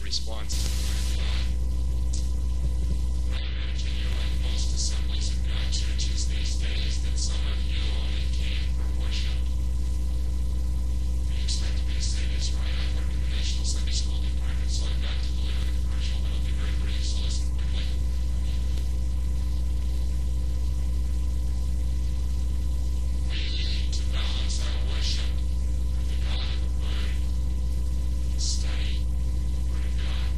response to the word of God. I imagine you're like most assemblies of God churches these days, that some of you only came for worship. You expect me to say this right? I work in the National Sunday School Department, so I've got to deliver the commercial, but it'll be very brief, so listen quickly. We need to balance our worship with the God of the Word. Study the Word of God.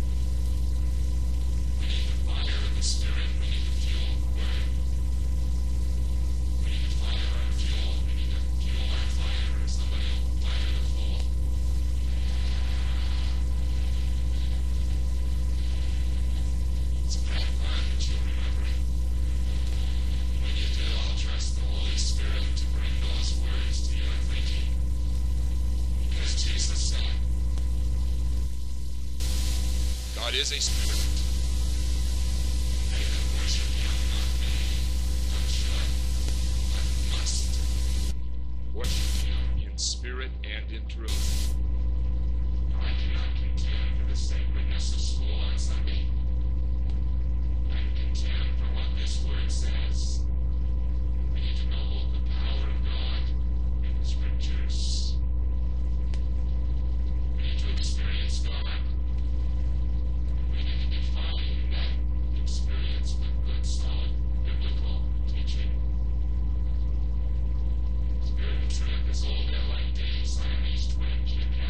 We need the fire of the Spirit. We need the fuel of the Word. We need to fire our fuel. We need to fuel our fire, or somebody will fire the fuel. It's Pat Clark that you'll remember. We need to all trust the Holy Spirit to bring those words to your thinking. Because Jesus said, God is a spirit. They that worship him not may, but should, but must worship him in spirit and in truth. I do not contend for the sacredness of school on Sunday. I contend for what this word says. We need to know the power of God in the Scriptures. We need to experience God. We need to define that experience with good, solid, biblical teaching. Spirit and truth is all there like David Siamese twins. You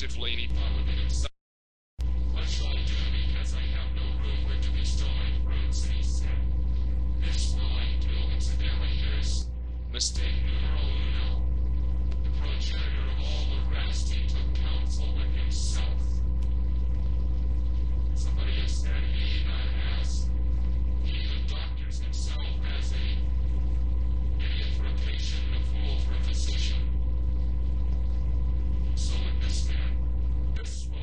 Delaney. What shall I do, because I have no room where to bestow my fruits? And he said, this will I do. Incidentally, here's Mistake. numero uno. The progenitor of all the rest, he took counsel with himself. Somebody has said he, not as. He who doctors himself as a idiot for a patient and a fool for a physician. So with this man, this will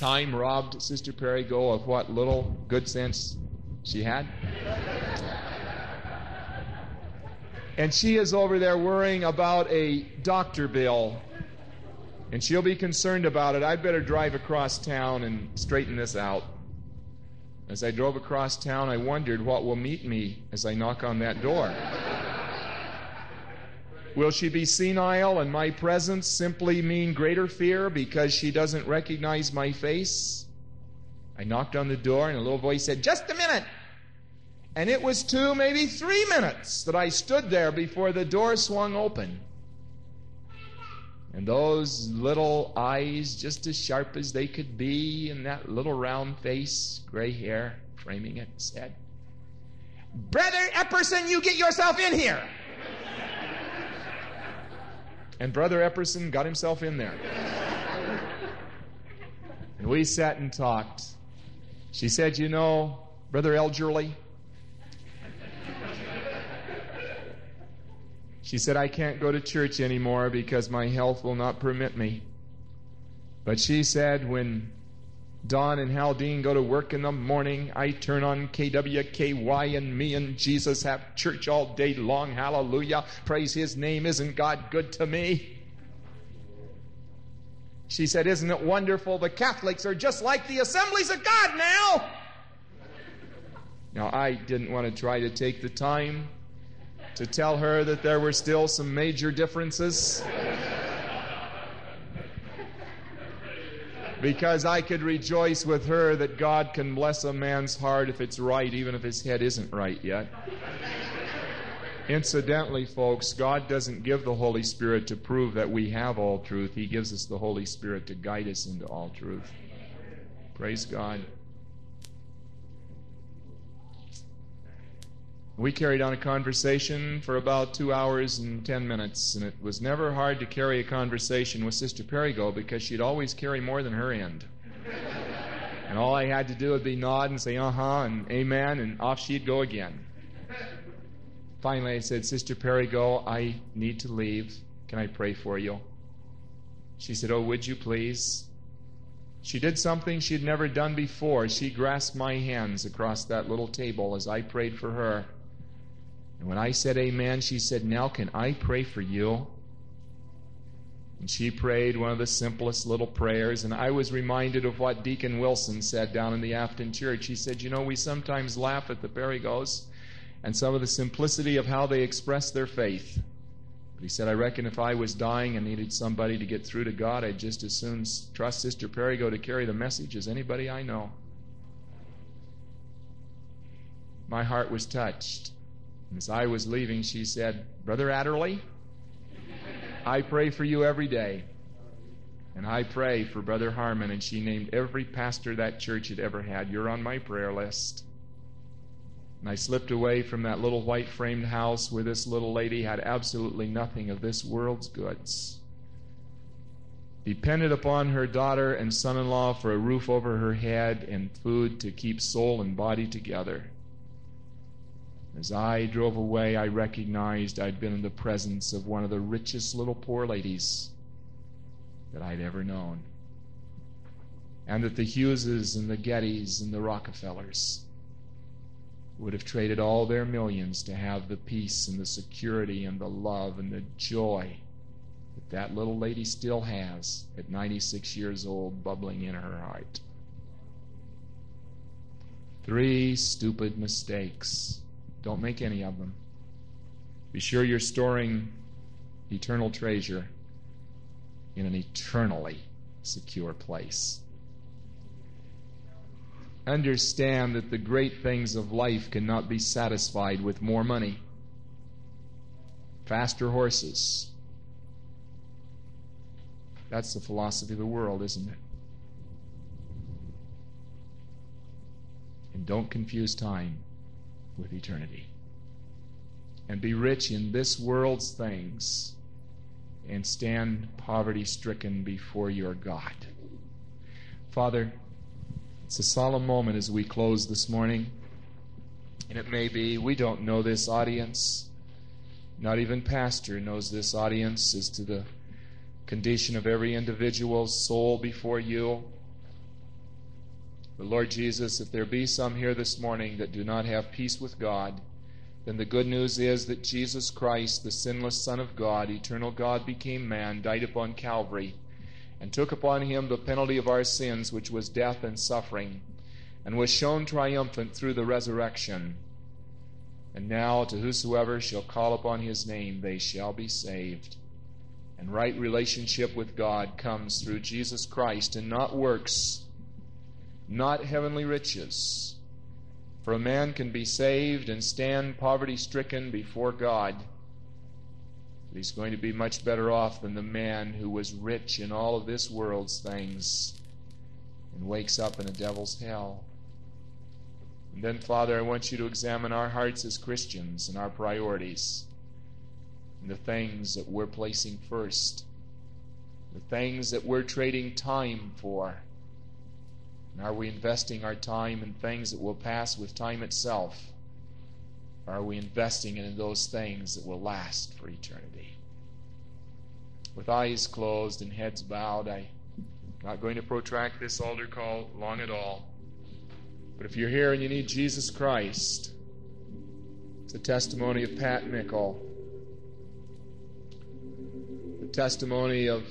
time robbed Sister Perigo of what little good sense she had. And she is over there worrying about a doctor bill. And she'll be concerned about it. I'd better drive across town and straighten this out. As I drove across town, I wondered what will meet me as I knock on that door. Will she be senile and my presence simply mean greater fear because she doesn't recognize my face? I knocked on the door and a little voice said, "Just a minute." And it was 2, maybe 3 minutes that I stood there before the door swung open. And those little eyes, just as sharp as they could be, and that little round face, gray hair framing it, said, "Brother Epperson, you get yourself in here." And Brother Epperson got himself in there. And we sat and talked. She said, "You know, Brother Elgerly," she said, "I can't go to church anymore because my health will not permit me." But she said, when Don and Haldine go to work in the morning, I turn on KWKY and me and Jesus have church all day long. Hallelujah. Praise His name. Isn't God good to me? She said, "Isn't it wonderful? The Catholics are just like the Assemblies of God now." Now, I didn't want to try to take the time to tell her that there were still some major differences, because I could rejoice with her that God can bless a man's heart if it's right, even if his head isn't right yet. Incidentally, folks, God doesn't give the Holy Spirit to prove that we have all truth. He gives us the Holy Spirit to guide us into all truth. Praise God. We carried on a conversation for about 2 hours and 10 minutes, and it was never hard to carry a conversation with Sister Perigo because she'd always carry more than her end. And all I had to do would be nod and say, "Uh-huh," and "Amen," and off she'd go again. Finally, I said, "Sister Perigo, I need to leave. Can I pray for you?" She said, "Oh, would you please?" She did something she'd never done before. She grasped my hands across that little table as I prayed for her. And when I said amen, she said, "Now can I pray for you?" And she prayed one of the simplest little prayers, and I was reminded of what Deacon Wilson said down in the Afton Church. He said, "You know, we sometimes laugh at the Perigos and some of the simplicity of how they express their faith. But," he said, "I reckon if I was dying and needed somebody to get through to God, I'd just as soon trust Sister Perigo to carry the message as anybody I know." My heart was touched. As I was leaving, she said, "Brother Adderley, I pray for you every day. And I pray for Brother Harmon," and she named every pastor that church had ever had. "You're on my prayer list." And I slipped away from that little white framed house where this little lady had absolutely nothing of this world's goods. Depended upon her daughter and son-in-law for a roof over her head and food to keep soul and body together. As I drove away, I recognized I'd been in the presence of one of the richest little poor ladies that I'd ever known. And that the Hugheses and the Gettys and the Rockefellers would have traded all their millions to have the peace and the security and the love and the joy that that little lady still has at 96 years old, bubbling in her heart. 3 stupid mistakes. Don't make any of them. Be sure you're storing eternal treasure in an eternally secure place. Understand that the great things of life cannot be satisfied with more money, faster horses. That's the philosophy of the world, isn't it? And don't confuse time with eternity. And be rich in this world's things and stand poverty-stricken before your God. Father, it's a solemn moment as we close this morning. And it may be we don't know this audience. Not even pastor knows this audience as to the condition of every individual's soul before you. But Lord Jesus, if there be some here this morning that do not have peace with God, then the good news is that Jesus Christ, the sinless Son of God, eternal God, became man, died upon Calvary, and took upon him the penalty of our sins, which was death and suffering, and was shown triumphant through the resurrection. And now to whosoever shall call upon his name, they shall be saved. And right relationship with God comes through Jesus Christ, and not works, not heavenly riches. For a man can be saved and stand poverty-stricken before God, but he's going to be much better off than the man who was rich in all of this world's things and wakes up in a devil's hell. And then, Father, I want you to examine our hearts as Christians and our priorities and the things that we're placing first, the things that we're trading time for. And are we investing our time in things that will pass with time itself? Or are we investing it in those things that will last for eternity? With eyes closed and heads bowed, I'm not going to protract this altar call long at all. But if you're here and you need Jesus Christ, it's the testimony of Pat Mickle, the testimony of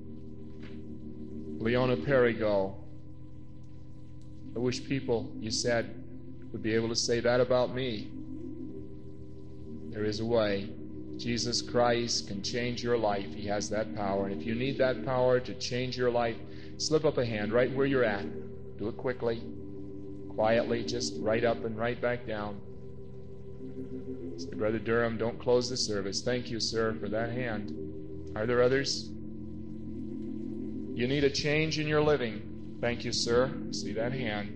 Leona Perigo. I wish people, you said, would be able to say that about me. There is a way. Jesus Christ can change your life. He has that power. And if you need that power to change your life, slip up a hand right where you're at. Do it quickly, quietly, just right up and right back down. Say, Brother Durham, don't close the service. Thank you, sir, for that hand. Are there others? You need a change in your living. Thank you, sir. See that hand.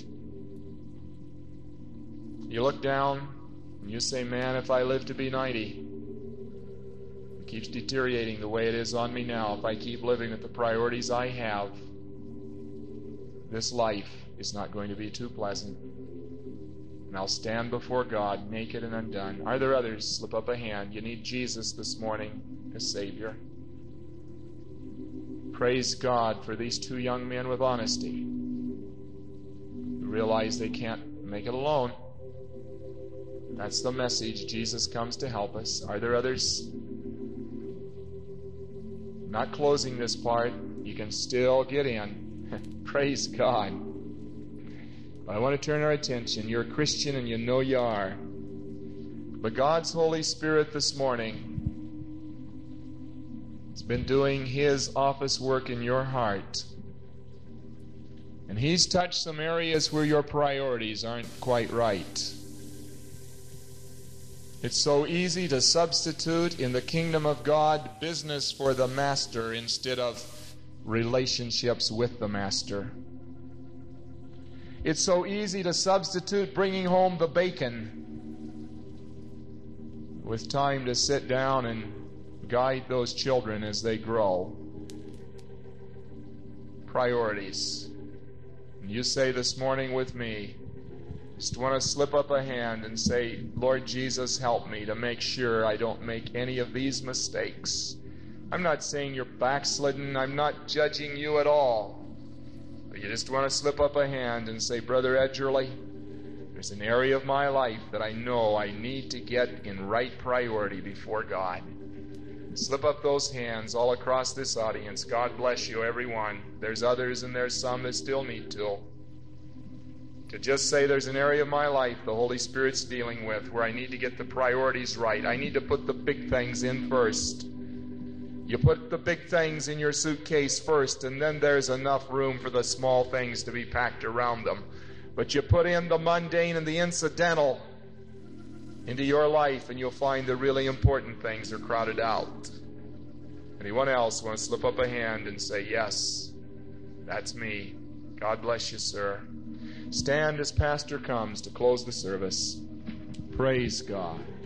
You look down and you say, man, if I live to be 90, it keeps deteriorating the way it is on me now. If I keep living with the priorities I have, this life is not going to be too pleasant. And I'll stand before God naked and undone. Are there others? Slip up a hand. You need Jesus this morning as Savior. Praise God for these two young men with honesty who realize they can't make it alone. That's the message. Jesus comes to help us. Are there others? Not closing this part. You can still get in. Praise God. But I want to turn our attention. You're a Christian and you know you are. But God's Holy Spirit this morning has been doing His office work in your heart. And He's touched some areas where your priorities aren't quite right. It's so easy to substitute in the kingdom of God business for the master instead of relationships with the master. It's so easy to substitute bringing home the bacon with time to sit down and guide those children as they grow. Priorities. And you say this morning with me, just want to slip up a hand and say, Lord Jesus, help me to make sure I don't make any of these mistakes. I'm not saying you're backslidden. I'm not judging you at all. But you just want to slip up a hand and say, Brother Edgerly, there's an area of my life that I know I need to get in right priority before God. Slip up those hands all across this audience. God bless you, everyone. There's others and there's some that still need to. To just say there's an area of my life the Holy Spirit's dealing with where I need to get the priorities right. I need to put the big things in first. You put the big things in your suitcase first, and then there's enough room for the small things to be packed around them. But you put in the mundane and the incidental into your life, and you'll find the really important things are crowded out. Anyone else want to slip up a hand and say, yes, that's me. God bless you, sir. Stand as Pastor comes to close the service. Praise God.